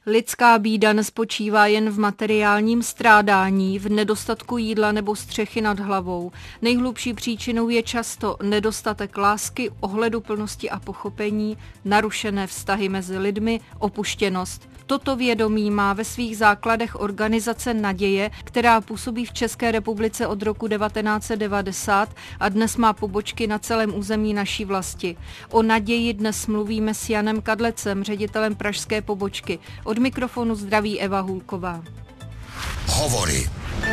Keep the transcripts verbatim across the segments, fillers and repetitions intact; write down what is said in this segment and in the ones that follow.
Lidská bída nespočívá jen v materiálním strádání, v nedostatku jídla nebo střechy nad hlavou. Nejhlubší příčinou je často nedostatek lásky, ohleduplnosti a pochopení, narušené vztahy mezi lidmi, opuštěnost. Toto vědomí má ve svých základech organizace Naděje, která působí v České republice od roku devatenáct set devadesát a dnes má pobočky na celém území naší vlasti. O Naději dnes mluvíme s Janem Kadlecem, ředitelem pražské pobočky. Od mikrofonu zdraví Eva Hůlková. Hovory.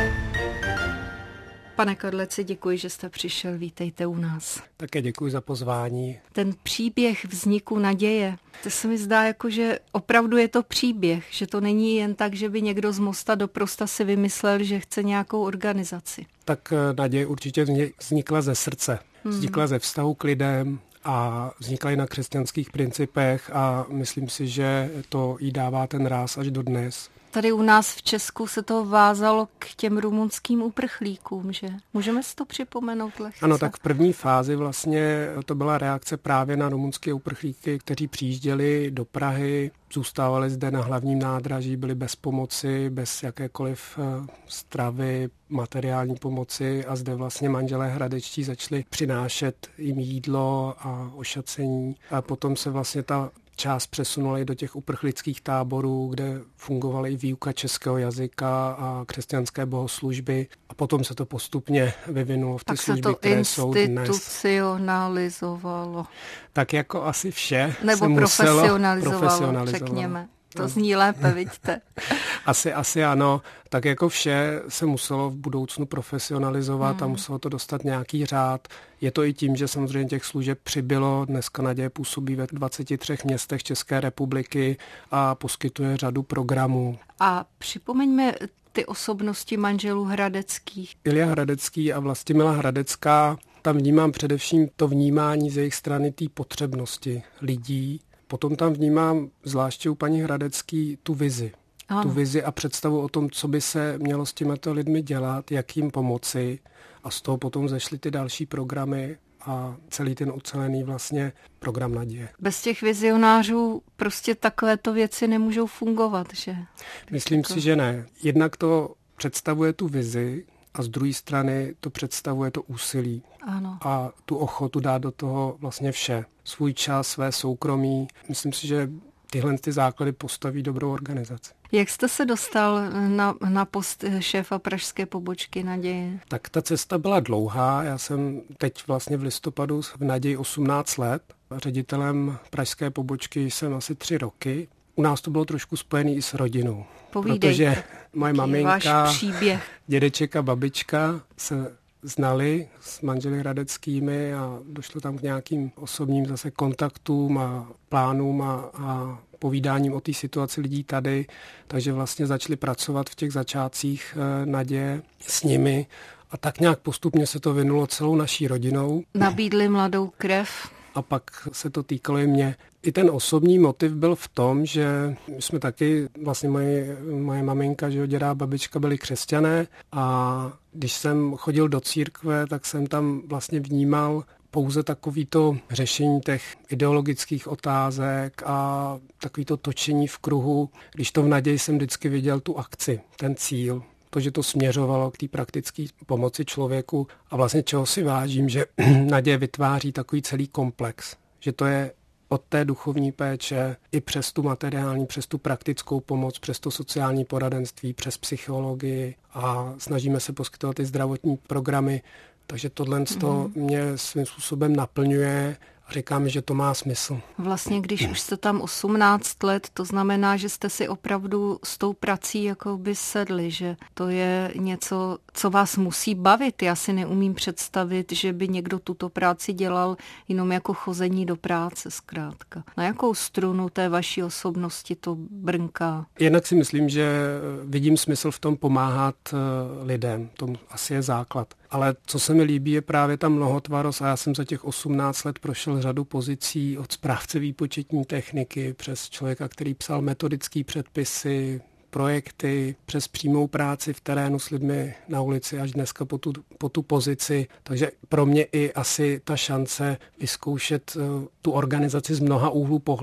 Pane Kadleci, děkuji, že jste přišel. Vítejte u nás. Také děkuji za pozvání. Ten příběh vzniku Naděje, to se mi zdá jako, že opravdu je to příběh, že to není jen tak, že by někdo z Mosta do Prosta si vymyslel, že chce nějakou organizaci. Tak Naděje určitě vznikla ze srdce. Vznikla ze vztahu k lidem a vznikla i na křesťanských principech a myslím si, že to jí dává ten ráz až do dnes. Tady u nás v Česku se to vázalo k těm rumunským uprchlíkům, že? Můžeme si to připomenout lehce? Ano, tak v první fázi vlastně to byla reakce právě na rumunské uprchlíky, kteří přijížděli do Prahy, zůstávali zde na hlavním nádraží, byli bez pomoci, bez jakékoliv stravy, materiální pomoci a zde vlastně manželé hradečtí začali přinášet jim jídlo a ošacení a potom se vlastně ta část přesunuli do těch uprchlických táborů, kde fungovaly i výuka českého jazyka a křesťanské bohoslužby. A potom se to postupně vyvinulo v ty tak služby, které jsou dnes. Tak se to institucionalizovalo. Tak jako asi vše Nebo se profesionalizovalo, profesionalizovalo, řekněme. To zní lépe, vidíte. Asi, asi ano. Tak jako vše se muselo v budoucnu profesionalizovat hmm. a muselo to dostat nějaký řád. Je to i tím, že samozřejmě těch služeb přibylo. Dneska Naděje působí ve dvaceti třech městech České republiky a poskytuje řadu programů. A připomeňme ty osobnosti manželů Hradeckých. Ilja Hradecký a Vlastimila Hradecká, tam vnímám především to vnímání z jejich strany té potřebnosti lidí. Potom tam vnímám zvláště u paní Hradecký tu vizi. Ano. Tu vizi a představu o tom, co by se mělo s těmito lidmi dělat, jak jim pomoci. A z toho potom zešly ty další programy a celý ten ucelený vlastně program Naděje. Bez těch vizionářů prostě takovéto věci nemůžou fungovat, že? Myslím to... si, že ne. Jednak to představuje tu vizi a z druhé strany to představuje to úsilí. Ano. A tu ochotu dát do toho vlastně vše. Svůj čas, své soukromí. Myslím si, že tyhle ty základy postaví dobrou organizaci. Jak jste se dostal na, na post šéfa pražské pobočky Naděje? Tak ta cesta byla dlouhá. Já jsem teď vlastně v listopadu v Naději osmnáct let. Ředitelem pražské pobočky jsem asi tři roky. U nás to bylo trošku spojený i s rodinou. Povídejte. Protože moje maminka, dědeček a babička se znali s manželi Hradeckými a došlo tam k nějakým osobním zase kontaktům a plánům a, a povídáním o té situaci lidí tady, takže vlastně začali pracovat v těch začátcích Naděje s nimi a tak nějak postupně se to vynulo celou naší rodinou. Nabídli mladou krev. A pak se to týkalo i mě. I ten osobní motiv byl v tom, že jsme taky, vlastně moje, moje maminka, že děda a babička byli křesťané a když jsem chodil do církve, tak jsem tam vlastně vnímal pouze takovýto řešení těch ideologických otázek a takovýto točení v kruhu. Když to v Naději jsem vždycky viděl tu akci, ten cíl. To, že to směřovalo k té praktické pomoci člověku a vlastně čeho si vážím, že Naděje vytváří takový celý komplex, že to je od té duchovní péče i přes tu materiální, přes tu praktickou pomoc, přes to sociální poradenství, přes psychologii a snažíme se poskytovat i zdravotní programy, takže tohle mm-hmm. mě svým způsobem naplňuje a říkám, že to má smysl. Vlastně, když už jste tam osmnáct let, to znamená, že jste si opravdu s tou prací jako by sedli, že to je něco, co vás musí bavit. Já si neumím představit, že by někdo tuto práci dělal jenom jako chození do práce zkrátka. Na jakou strunu té vaší osobnosti to brnká? Jednak si myslím, že vidím smysl v tom pomáhat lidem. To asi je základ. Ale co se mi líbí, je právě ta mnohotvarost a já jsem za těch osmnáct let prošel řadu pozicí od správce výpočetní techniky přes člověka, který psal metodické předpisy, projekty, přes přímou práci v terénu s lidmi na ulici až dneska po tu, po tu pozici. Takže pro mě i asi ta šance vyzkoušet tu organizaci z mnoha úhlů pohledu.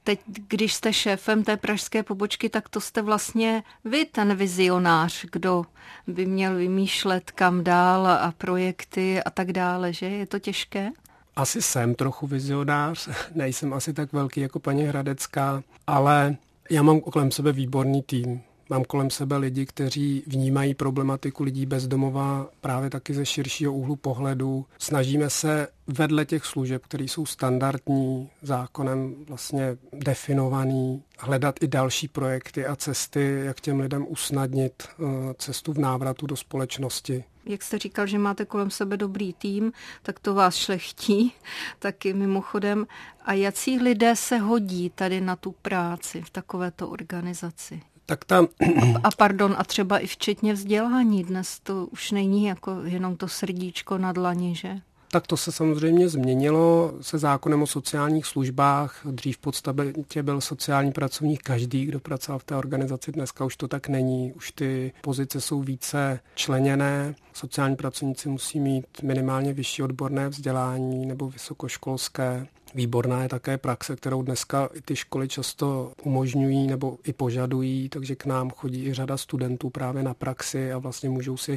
teď, když jste šéfem té pražské pobočky, tak to jste vlastně vy, ten vizionář, kdo by měl vymýšlet kam dál a projekty a tak dále, že? Je to těžké? Asi jsem trochu vizionář, nejsem asi tak velký jako paní Hradecká, ale já mám kolem sebe výborný tým. Mám kolem sebe lidi, kteří vnímají problematiku lidí bezdomova právě taky ze širšího úhlu pohledu. Snažíme se vedle těch služeb, které jsou standardní, zákonem vlastně definovaný, hledat i další projekty a cesty, jak těm lidem usnadnit cestu v návratu do společnosti. Jak jste říkal, že máte kolem sebe dobrý tým, tak to vás šlechtí, taky mimochodem. A jací lidé se hodí tady na tu práci v takovéto organizaci? Tak tam... A pardon, a třeba i včetně vzdělání. Dnes to už není jako jenom to srdíčko na dlani, že? Tak to se samozřejmě změnilo se zákonem o sociálních službách. Dřív v podstatě byl sociální pracovník každý, kdo pracoval v té organizaci. Dneska už to tak není. Už ty pozice jsou více členěné. Sociální pracovníci musí mít minimálně vyšší odborné vzdělání nebo vysokoškolské. Výborná je také praxe, kterou dneska i ty školy často umožňují nebo i požadují, takže k nám chodí i řada studentů právě na praxi a vlastně můžou si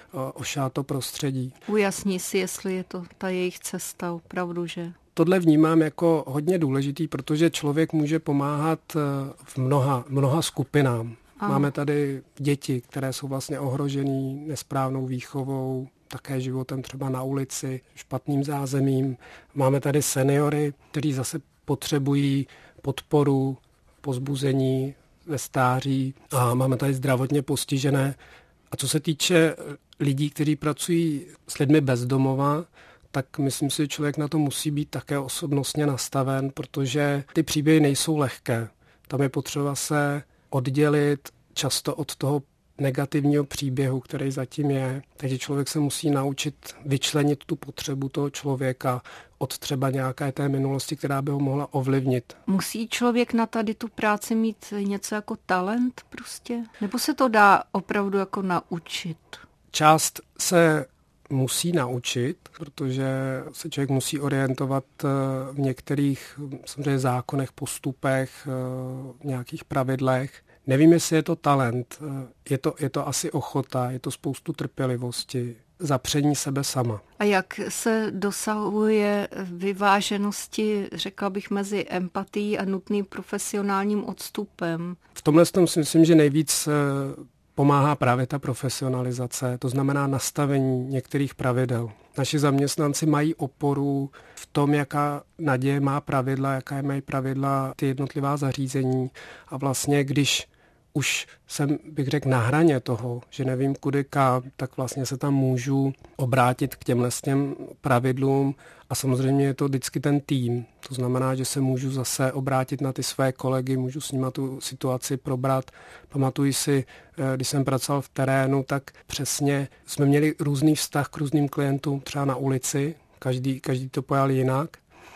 ošát to prostředí. Ujasní si, jestli je to ta jejich cesta opravdu, že? Tohle vnímám jako hodně důležitý, protože člověk může pomáhat v mnoha, mnoha skupinám. Aha. Máme tady děti, které jsou vlastně ohrožený nesprávnou výchovou, také životem třeba na ulici, špatným zázemím. Máme tady seniory, kteří zase potřebují podporu, pozbuzení ve stáří a máme tady zdravotně postižené. A co se týče lidí, kteří pracují s lidmi bez domova, tak myslím si, že člověk na to musí být také osobnostně nastaven, protože ty příběhy nejsou lehké. Tam je potřeba se oddělit často od toho negativního příběhu, který zatím je. Takže člověk se musí naučit vyčlenit tu potřebu toho člověka od třeba nějaké té minulosti, která by ho mohla ovlivnit. Musí člověk na tady tu práci mít něco jako talent prostě? Nebo se to dá opravdu jako naučit? Část se musí naučit, protože se člověk musí orientovat v některých samozřejmě zákonech, postupech, v nějakých pravidlech. Nevím, jestli je to talent, je to, je to asi ochota, je to spoustu trpělivosti, zapření sebe sama. A jak se dosahuje vyváženosti, řekla bych, mezi empatií a nutným profesionálním odstupem? V tomhle tom si myslím, že nejvíc pomáhá právě ta profesionalizace, to znamená nastavení některých pravidel. Naši zaměstnanci mají oporu v tom, jaká naděje má pravidla, jaká mají pravidla ty jednotlivá zařízení a vlastně když už jsem, bych řekl, na hraně toho, že nevím kudy kam, tak vlastně se tam můžu obrátit k těmhle s těm pravidlům a samozřejmě je to vždycky ten tým. To znamená, že se můžu zase obrátit na ty své kolegy, můžu s nimi tu situaci probrat. Pamatuji si, když jsem pracoval v terénu, tak přesně jsme měli různý vztah k různým klientům třeba na ulici, každý, každý to pojal jinak.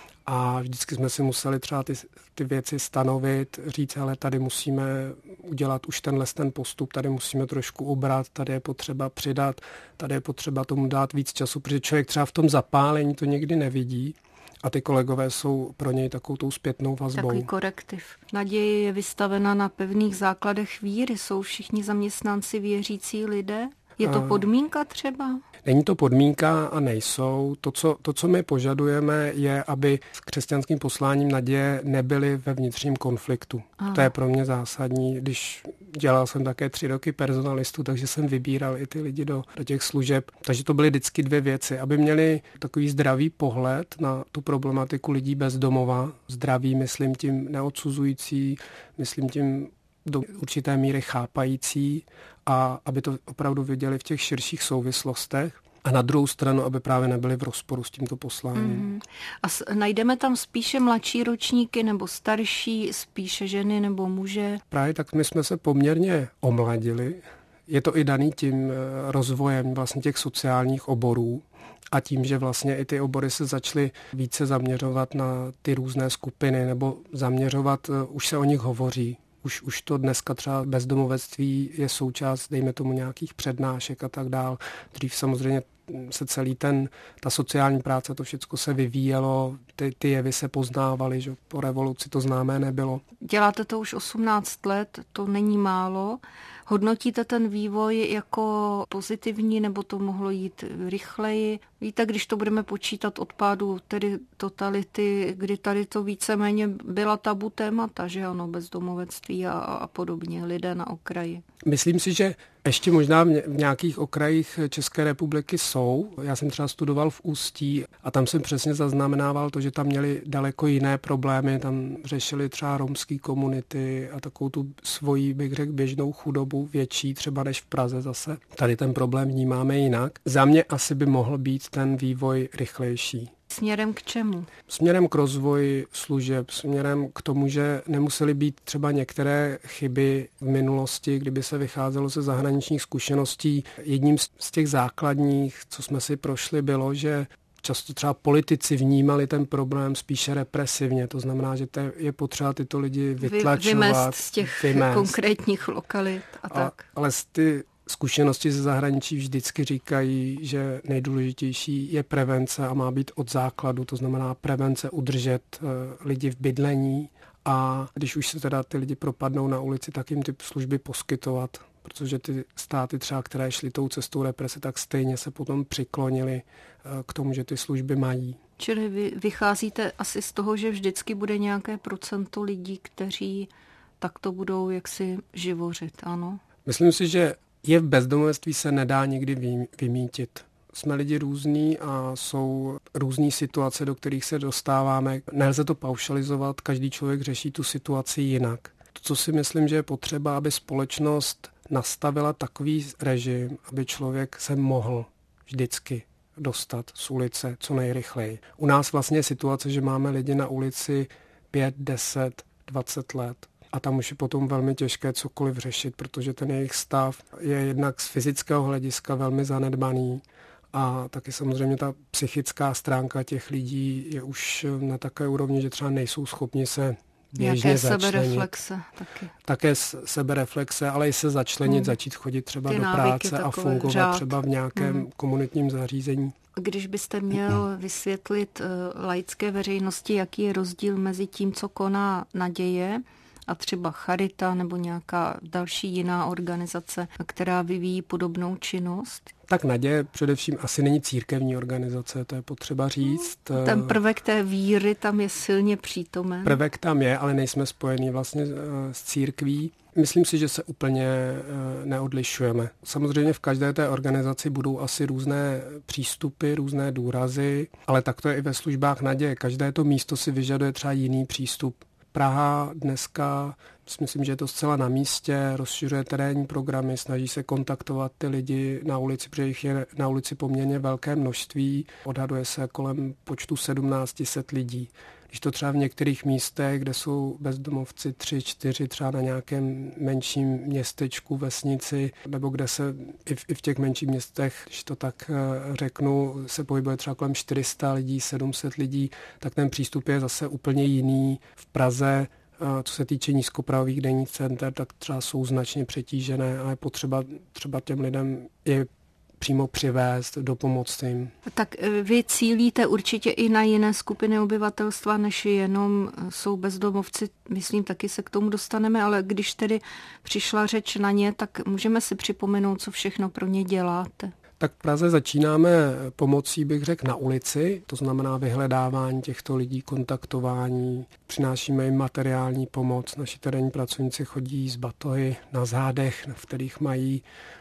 A vždycky jsme si museli třeba ty, ty věci stanovit, říct, ale tady musíme udělat už tenhle ten postup, tady musíme trošku ubrat, tady je potřeba přidat, tady je potřeba tomu dát víc času, protože člověk třeba v tom zapálení to někdy nevidí a ty kolegové jsou pro něj takovou tou zpětnou vazbou. Takový korektiv. Naděje je vystavena na pevných základech víry. Jsou všichni zaměstnanci věřící lidé? Je to podmínka třeba? Není to podmínka a nejsou. To co, to, co my požadujeme, je, aby s křesťanským posláním naděje nebyly ve vnitřním konfliktu. Aha. To je pro mě zásadní. Když dělal jsem také tři roky personalistu, takže jsem vybíral i ty lidi do, do těch služeb. Takže to byly vždycky dvě věci. Aby měli takový zdravý pohled na tu problematiku lidí bez domova. Zdravý, myslím tím neodsuzující, myslím tím do určité míry chápající a aby to opravdu viděli v těch širších souvislostech a na druhou stranu, aby právě nebyli v rozporu s tímto posláním. Mm. A s, najdeme tam spíše mladší ročníky nebo starší, spíše ženy nebo muže? Právě tak my jsme se poměrně omladili. Je to i daný tím rozvojem vlastně těch sociálních oborů a tím, že vlastně i ty obory se začaly více zaměřovat na ty různé skupiny nebo zaměřovat, už se o nich hovoří. Už, už to dneska třeba bezdomovectví je součást, dejme tomu, nějakých přednášek a tak dál. Dřív samozřejmě se celý ten, ta sociální práce, to všechno se vyvíjelo, ty, ty jevy se poznávaly, že po revoluci to známé nebylo. Děláte to už osmnáct let, to není málo. Hodnotíte ten vývoj jako pozitivní, nebo to mohlo jít rychleji? Víte, když to budeme počítat od pádu tedy totality, kdy tady to víceméně byla tabu témata, že ano, bezdomovectví a, a podobně, lidé na okraji. Myslím si, že ještě možná v nějakých okrajích České republiky jsou. Já jsem třeba studoval v Ústí a tam jsem přesně zaznamenával to, že tam měli daleko jiné problémy, tam řešili třeba romské komunity a takovou tu svoji, bych řekl, běžnou chudobu větší třeba než v Praze zase. Tady ten problém vnímáme jinak. Za mě asi by mohl být ten vývoj rychlejší. Směrem k čemu? Směrem k rozvoji služeb, směrem k tomu, že nemusely být třeba některé chyby v minulosti, kdyby se vycházelo ze zahraničních zkušeností. Jedním z těch základních, co jsme si prošli, bylo, že často třeba politici vnímali ten problém spíše represivně. To znamená, že je potřeba tyto lidi vytlačovat. Vymést z těch vymést. konkrétních lokalit a tak. A, ale z ty zkušenosti ze zahraničí vždycky říkají, že nejdůležitější je prevence a má být od základu, to znamená prevence udržet uh, lidi v bydlení a když už se teda ty lidi propadnou na ulici, tak jim ty služby poskytovat, protože ty státy třeba, které šly tou cestou represe, tak stejně se potom přiklonili uh, k tomu, že ty služby mají. Čili vy vycházíte asi z toho, že vždycky bude nějaké procento lidí, kteří takto budou jaksi živořit, ano? Myslím si, že je v bezdomovectví se nedá nikdy vymítit. Jsme lidi různí a jsou různý situace, do kterých se dostáváme. Nelze to paušalizovat, každý člověk řeší tu situaci jinak. To, co si myslím, že je potřeba, aby společnost nastavila takový režim, aby člověk se mohl vždycky dostat z ulice co nejrychleji. U nás vlastně je situace, že máme lidi na ulici pět, deset, dvacet let. A tam už je potom velmi těžké cokoliv řešit, protože ten jejich stav je jednak z fyzického hlediska velmi zanedbaný a taky samozřejmě ta psychická stránka těch lidí je už na takové úrovni, že třeba nejsou schopni se běžně začlenit. Nějaké sebereflexe taky. Také sebereflexe, ale i se začlenit, hmm. začít chodit třeba Ty do práce a fungovat řád. Třeba v nějakém hmm. komunitním zařízení. Když byste měl vysvětlit laické veřejnosti, jaký je rozdíl mezi tím, co koná Naděje, a třeba Charita nebo nějaká další jiná organizace, která vyvíjí podobnou činnost? Tak Naděje především asi není církevní organizace, to je potřeba říct. Ten prvek té víry tam je silně přítomen. Prvek tam je, ale nejsme spojení vlastně s církví. Myslím si, že se úplně neodlišujeme. Samozřejmě v každé té organizaci budou asi různé přístupy, různé důrazy, ale tak to je i ve službách Naděje. Každé to místo si vyžaduje třeba jiný přístup. Praha dneska, myslím, že je to zcela na místě, rozšiřuje terénní programy, snaží se kontaktovat ty lidi na ulici, protože jich je na ulici poměrně velké množství, odhaduje se kolem počtu sedmnáct set lidí. Když to třeba v některých místech, kde jsou bezdomovci tři, čtyři, třeba na nějakém menším městečku, vesnici, nebo kde se i v, i v těch menších městech, když to tak řeknu, se pohybuje třeba kolem čtyři sta lidí, sedm set lidí, tak ten přístup je zase úplně jiný. V Praze, co se týče nízkopravových denních center, tak třeba jsou značně přetížené a je potřeba třeba těm lidem je přímo přivést, dopomoci jim. Tak vy cílíte určitě i na jiné skupiny obyvatelstva, než jenom jsou bezdomovci. Myslím, taky se k tomu dostaneme, ale když tedy přišla řeč na ně, tak můžeme si připomenout, co všechno pro ně děláte. Tak v Praze začínáme pomocí, bych řekl, na ulici, to znamená vyhledávání těchto lidí, kontaktování, přinášíme jim materiální pomoc. Naši terénní pracovníci chodí z batohy na zádech, v kterých mají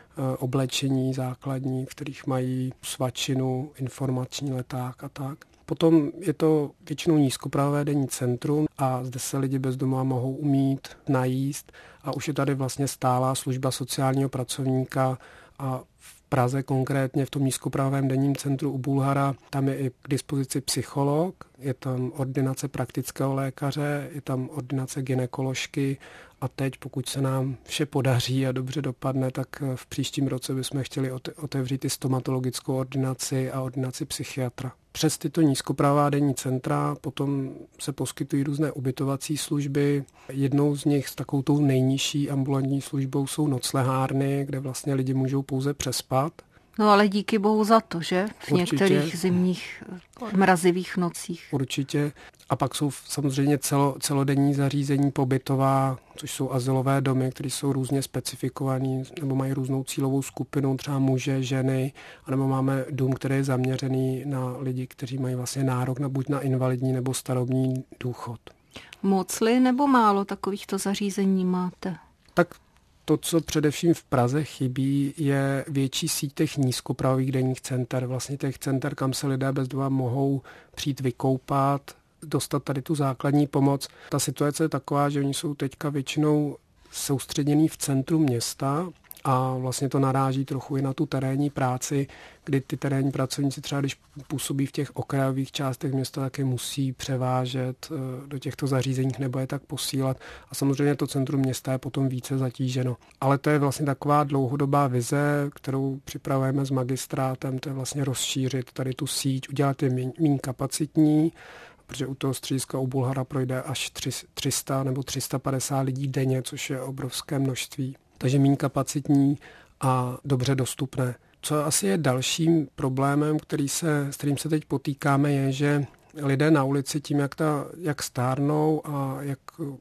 oblečení základní, v kterých mají svačinu, informační leták a tak. Potom je to většinou nízkopravové denní centrum a zde se lidi bez domova mohou umít, najíst a už je tady vlastně stálá služba sociálního pracovníka a v Praze konkrétně v tom nízkopravém denním centru u Bulhara, tam je i k dispozici psycholog, je tam ordinace praktického lékaře, je tam ordinace gynekoložky a teď, pokud se nám vše podaří a dobře dopadne, tak v příštím roce bychom chtěli otevřít i stomatologickou ordinaci a ordinaci psychiatra. Přes tyto nízkopravá denní centra potom se poskytují různé ubytovací služby. Jednou z nich s takovou tou nejnižší ambulantní službou jsou noclehárny, kde vlastně lidi můžou pouze přespat. No ale díky bohu za to, že? V Určitě. Některých zimních mrazivých nocích. Určitě. A pak jsou samozřejmě celo, celodenní zařízení pobytová, což jsou azylové domy, které jsou různě specifikované nebo mají různou cílovou skupinu, třeba muže, ženy, anebo máme dům, který je zaměřený na lidi, kteří mají vlastně nárok na buď na invalidní nebo starobní důchod. Mocli nebo málo takovýchto zařízení máte? Tak to, co především v Praze chybí, je větší síť těch nízkopravových denních center. Vlastně těch center, kam se lidé bez domova mohou přijít vykoupat, dostat tady tu základní pomoc. Ta situace je taková, že oni jsou teďka většinou soustředěný v centru města a vlastně to naráží trochu i na tu terénní práci, kdy ty terénní pracovníci třeba, když působí v těch okrajových částech města, taky musí převážet do těchto zařízení nebo je tak posílat. A samozřejmě to centrum města je potom více zatíženo. Ale to je vlastně taková dlouhodobá vize, kterou připravujeme s magistrátem, to je vlastně rozšířit tady tu síť, udělat je méně kapacitní, protože u toho střediska u Bulhara projde až tři sta nebo tři sta padesát lidí denně, což je obrovské množství. Takže méně kapacitní a dobře dostupné. Co asi je dalším problémem, který se, s kterým se teď potýkáme, je, že lidé na ulici tím, jak, ta, jak stárnou a jak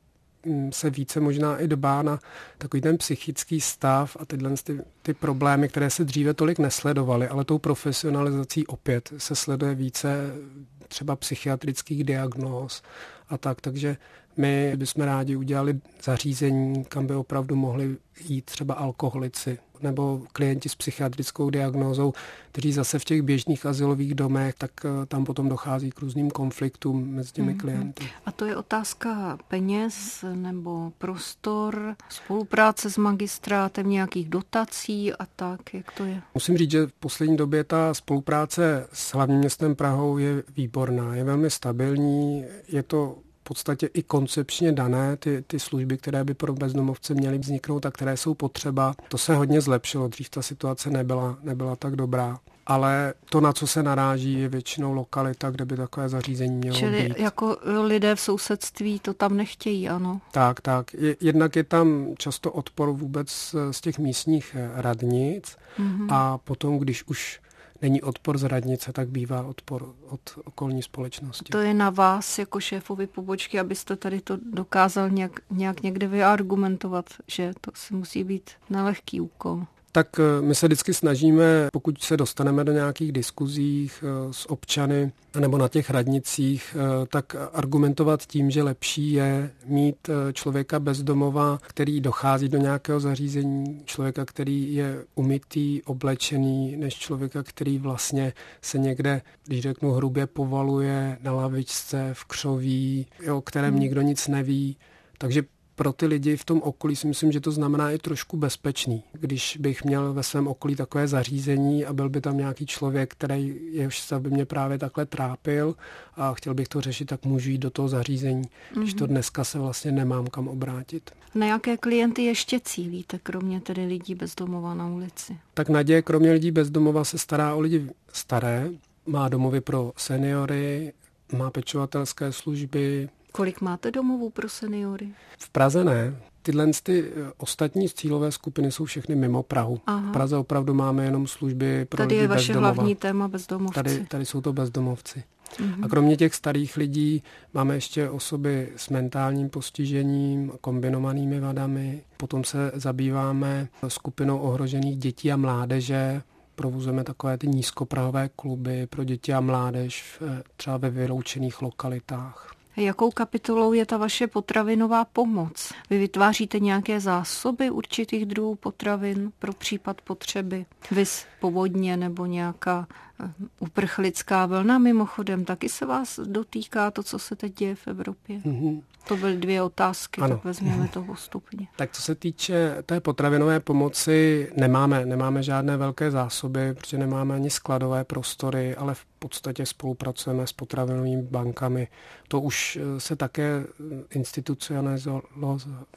se více možná i dbá na takový ten psychický stav a tyhle ty, ty problémy, které se dříve tolik nesledovaly, ale tou profesionalizací opět se sleduje více třeba psychiatrických diagnóz a tak, takže my bychom rádi udělali zařízení, kam by opravdu mohli jít třeba alkoholici nebo klienti s psychiatrickou diagnózou, kteří zase v těch běžných azylových domech, tak tam potom dochází k různým konfliktům mezi těmi klienty. A to je otázka peněz nebo prostor, spolupráce s magistrátem, nějakých dotací a tak, jak to je? Musím říct, že v poslední době ta spolupráce s hlavním městem Prahou je výborná, je velmi stabilní, je to v podstatě i koncepčně dané, ty, ty služby, které by pro bezdomovce měly vzniknout a které jsou potřeba. To se hodně zlepšilo, dřív ta situace nebyla, nebyla tak dobrá. Ale to, na co se naráží, je většinou lokalita, kde by takové zařízení mělo Čili být. jako lidé v sousedství to tam nechtějí, ano? Tak, tak. Je, jednak je tam často odpor vůbec z těch místních radnic mm-hmm. a potom, když už není odpor z radnice, tak bývá odpor od okolní společnosti. To je na vás jako šéfovi pobočky, abyste tady to dokázal nějak, nějak někde vyargumentovat, že to si musí být nelehký úkol. Tak my se vždycky snažíme, pokud se dostaneme do nějakých diskuzích s občany nebo na těch radnicích, tak argumentovat tím, že lepší je mít člověka bez domova, který dochází do nějakého zařízení, člověka, který je umytý, oblečený, než člověka, který vlastně se někde, když řeknu hrubě, povaluje na lavičce, v křoví, o kterém hmm. nikdo nic neví. Takže pro ty lidi v tom okolí si myslím, že to znamená i trošku bezpečný. Když bych měl ve svém okolí takové zařízení a byl by tam nějaký člověk, který jehož se by mě právě takhle trápil a chtěl bych to řešit, tak můžu jít do toho zařízení. Mm-hmm. Když to dneska se vlastně nemám kam obrátit. Na jaké klienty ještě cílíte, kromě tedy lidí bez domova na ulici? Tak Naděje kromě lidí bez domova se stará o lidi staré, má domovy pro seniory, má pečovatelské služby. Kolik máte domovů pro seniory? V Praze ne. Tyhle ty ostatní cílové skupiny jsou všechny mimo Prahu. Aha. V Praze opravdu máme jenom služby pro tady lidi bezdomova. Tady je vaše bezdomova. hlavní téma bezdomovci. Tady, tady jsou to bezdomovci. Mhm. A kromě těch starých lidí máme ještě osoby s mentálním postižením, kombinovanými vadami. Potom se zabýváme skupinou ohrožených dětí a mládeže. Provozujeme takové ty nízkoprahové kluby pro děti a mládež třeba ve vyloučených lokalitách. Jakou kapitolou je ta vaše potravinová pomoc? Vy vytváříte nějaké zásoby určitých druhů potravin pro případ potřeby? Vys povodně nebo nějaká uprchlická vlna mimochodem, taky se vás dotýká to, co se teď děje v Evropě? Mm-hmm. To byly dvě otázky, ano. Tak vezměme to postupně. Tak co se týče té potravinové pomoci, nemáme, nemáme žádné velké zásoby, protože nemáme ani skladové prostory, ale v podstatě spolupracujeme s potravinovými bankami. To už se také institucionalizovalo,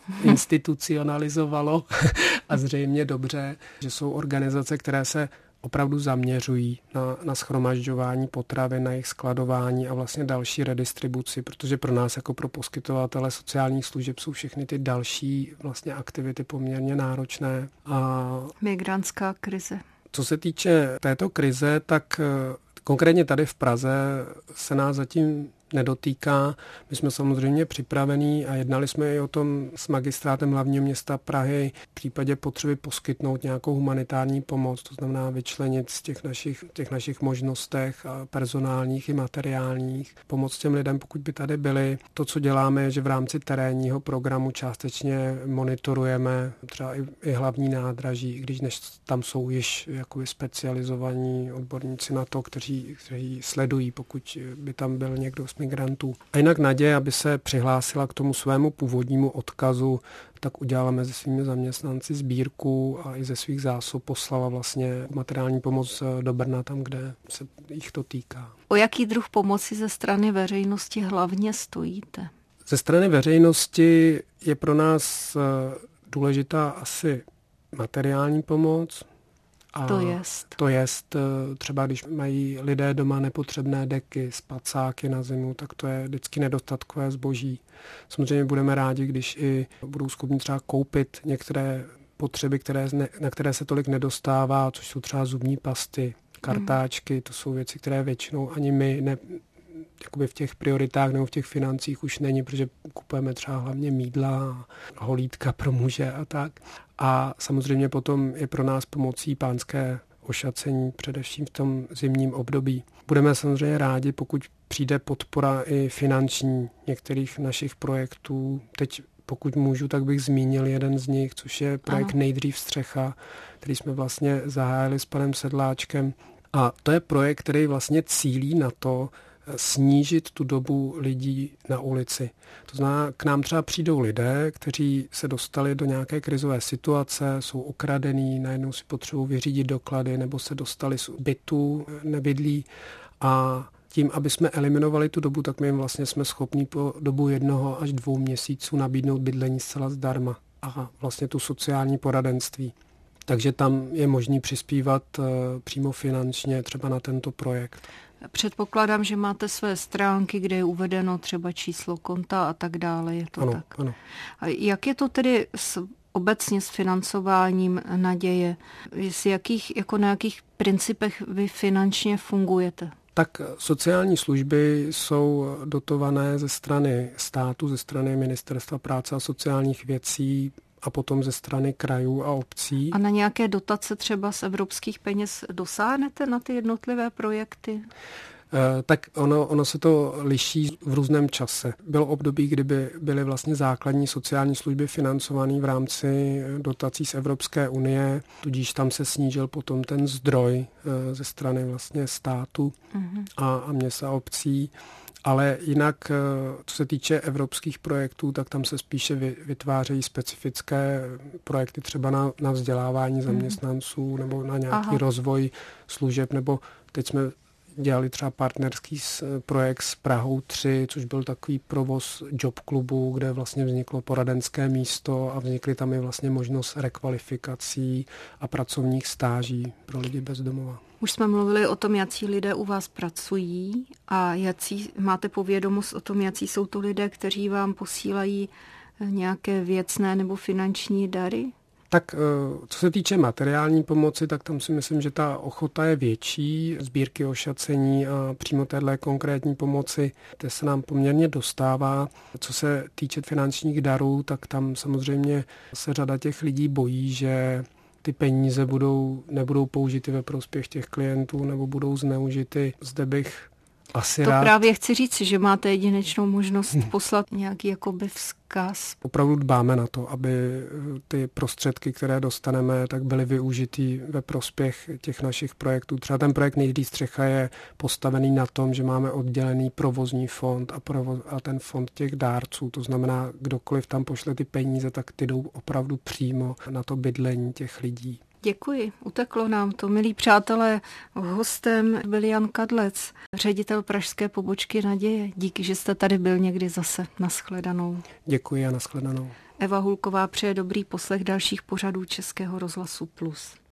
institucionalizovalo a zřejmě dobře, že jsou organizace, které se opravdu zaměřují na, na shromažďování potravin, na jejich skladování a vlastně další redistribuci, protože pro nás jako pro poskytovatele sociálních služeb jsou všechny ty další vlastně aktivity poměrně náročné. A migrantská krize. Co se týče této krize, tak konkrétně tady v Praze se nás zatím nedotýká. My jsme samozřejmě připravení a jednali jsme i o tom s magistrátem hlavního města Prahy v případě potřeby poskytnout nějakou humanitární pomoc, to znamená vyčlenit z těch našich, těch našich možnostech a personálních i materiálních pomoc těm lidem, pokud by tady byli. To, co děláme, je, že v rámci terénního programu částečně monitorujeme třeba i, i hlavní nádraží, i když než tam jsou již jakoby specializovaní odborníci na to, kteří, kteří sledují, pokud by tam byl někdo z migrantů. A jinak Naděje, aby se přihlásila k tomu svému původnímu odkazu, tak udělala mezi svými zaměstnanci sbírku a i ze svých zásob poslala vlastně materiální pomoc do Brna, tam, kde se jich to týká. O jaký druh pomoci ze strany veřejnosti hlavně stojíte? Ze strany veřejnosti je pro nás důležitá asi materiální pomoc. A to jest? To jest, třeba když mají lidé doma nepotřebné deky, spacáky na zimu, tak to je vždycky nedostatkové zboží. Samozřejmě budeme rádi, když i budou schopni třeba koupit některé potřeby, které, na které se tolik nedostává, což jsou třeba zubní pasty, kartáčky, to jsou věci, které většinou ani my ne, jakoby v těch prioritách nebo v těch financích už není, protože kupujeme třeba hlavně mýdla, holítka pro muže a tak. A samozřejmě potom je pro nás pomocí pánské ošacení, především v tom zimním období. Budeme samozřejmě rádi, pokud přijde podpora i finanční některých našich projektů. Teď pokud můžu, tak bych zmínil jeden z nich, což je projekt Ano. Nejdřív střecha, který jsme vlastně zahájili s panem Sedláčkem. A to je projekt, který vlastně cílí na to, snížit tu dobu lidí na ulici. To znamená, k nám třeba přijdou lidé, kteří se dostali do nějaké krizové situace, jsou okradení, najednou si potřebují vyřídit doklady nebo se dostali z bytu, nebydlí a tím, aby jsme eliminovali tu dobu, tak my jim vlastně jsme schopni po dobu jednoho až dvou měsíců nabídnout bydlení zcela zdarma a vlastně tu sociální poradenství. Takže tam je možný přispívat přímo finančně třeba na tento projekt. Předpokládám, že máte své stránky, kde je uvedeno třeba číslo konta a tak dále. Je to ano, tak? Ano. A jak je to tedy s, obecně s financováním Naděje? Z jakých, jako na jakých principech vy finančně fungujete? Tak sociální služby jsou dotované ze strany státu, ze strany Ministerstva práce a sociálních věcí a potom ze strany krajů a obcí. A na nějaké dotace třeba z evropských peněz dosáhnete na ty jednotlivé projekty? Tak ono, ono se to liší v různém čase. Bylo období, kdyby byly vlastně základní sociální služby financované v rámci dotací z Evropské unie, tudíž tam se snížil potom ten zdroj ze strany vlastně státu uh-huh. a, a měst a obcí. Ale jinak, co se týče evropských projektů, tak tam se spíše vytvářejí specifické projekty třeba na, na vzdělávání zaměstnanců nebo na nějaký Aha. rozvoj služeb, nebo teď jsme dělali třeba partnerský projekt s Prahou tři, což byl takový provoz job klubu, kde vlastně vzniklo poradenské místo a vznikly tam i vlastně možnost rekvalifikací a pracovních stáží pro lidi bez domova. Už jsme mluvili o tom, jací lidé u vás pracují a jací, máte povědomost o tom, jací jsou to lidé, kteří vám posílají nějaké věcné nebo finanční dary? Tak co se týče materiální pomoci, tak tam si myslím, že ta ochota je větší. Sbírky ošacení a přímo téhle konkrétní pomoci, to se nám poměrně dostává. Co se týče finančních darů, tak tam samozřejmě se řada těch lidí bojí, že ty peníze budou, nebudou použity ve prospěch těch klientů nebo budou zneužity. Zde bych asi to rád... právě chci říct, že máte jedinečnou možnost poslat nějaký jakoby vzkaz. Opravdu dbáme na to, aby ty prostředky, které dostaneme, tak byly využity ve prospěch těch našich projektů. Třeba ten projekt Nejdřív střecha je postavený na tom, že máme oddělený provozní fond a, provoz, a ten fond těch dárců. To znamená, kdokoliv tam pošle ty peníze, tak ty jdou opravdu přímo na to bydlení těch lidí. Děkuji, uteklo nám to. Milí přátelé, hostem byl Jan Kadlec, ředitel pražské pobočky Naděje. Díky, že jste tady byl někdy zase. Nashledanou. Děkuji a nashledanou. Eva Hulková přeje dobrý poslech dalších pořadů Českého rozhlasu Plus.